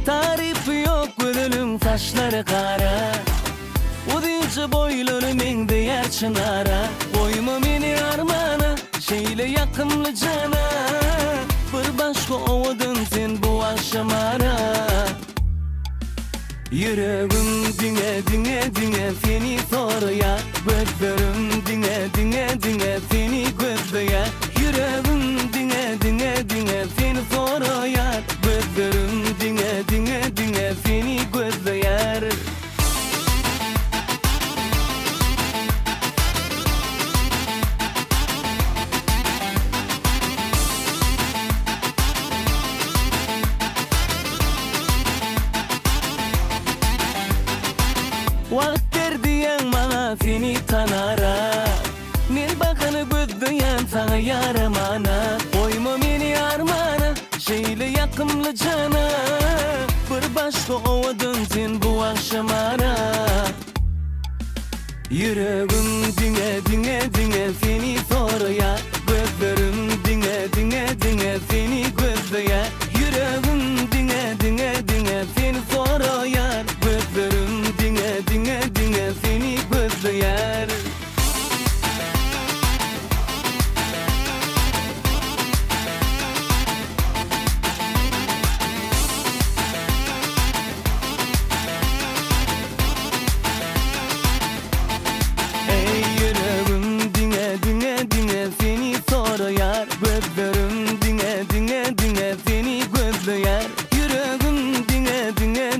Tarifi yok gönülün taşları kara. Udince boyları mende yer çınara. Koyma beni armana, şeyle yakınlı cana. Bir başka ovadın sen bu akşamara. Yüreğim dine dine dine seni soruya. Gözlerim dine dine dine seni gözlüye. Yüreğim dine dine dine seni soruya. Gözlerim dine dine dine seni gözlüyer. Vakitler diyen bana seni tanara. Nel bakanı gözlüyen sana yaramana. Koyma beni armana, şeyle yakınlı cana. Bir başka ovadın sen bu akşamara. Yüreğim dine dine dine seni soruya. Gözlerim dine dine dine seni gözlüye. Yüreğim dine dine dine seni soruya. Gözlerim dine dine dine seni gözlüyer. Ey yüreğim dine dine dine seni soruyor. Gözlerim dine dine dine seni gözlüyer. Yüreğim dine dine